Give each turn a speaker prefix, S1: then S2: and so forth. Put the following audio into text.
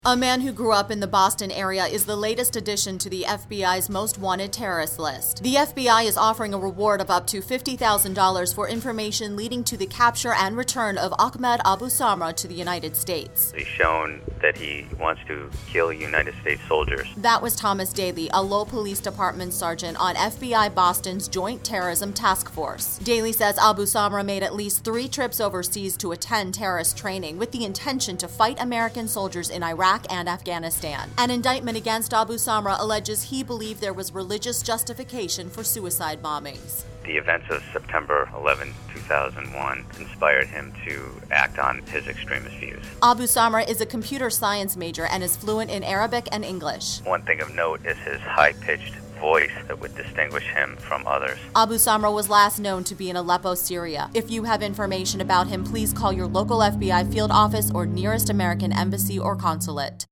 S1: A man who grew up in the Boston area is the latest addition to the FBI's most wanted terrorist list. The FBI is offering a reward of up to $50,000 for information leading to the capture and return of Ahmed Abu Samra to the United States.
S2: He's shown that he wants to kill United States soldiers.
S1: That was Thomas Daly, a Lowell Police Department sergeant on FBI Boston's Joint Terrorism Task Force. Daly says Abu Samra made at least 3 trips overseas to attend terrorist training with the intention to fight American soldiers in Iraq and Afghanistan. An indictment against Abu Samra alleges he believed there was religious justification for suicide bombings.
S2: The events of September 11, 2001 inspired him to act on his extremist views.
S1: Abu Samra is a computer science major and is fluent in Arabic and English.
S2: One thing of note is his high-pitched voice that would distinguish him from others.
S1: Abu Samra was last known to be in Aleppo, Syria. If you have information about him, please call your local FBI field office or nearest American embassy or consulate.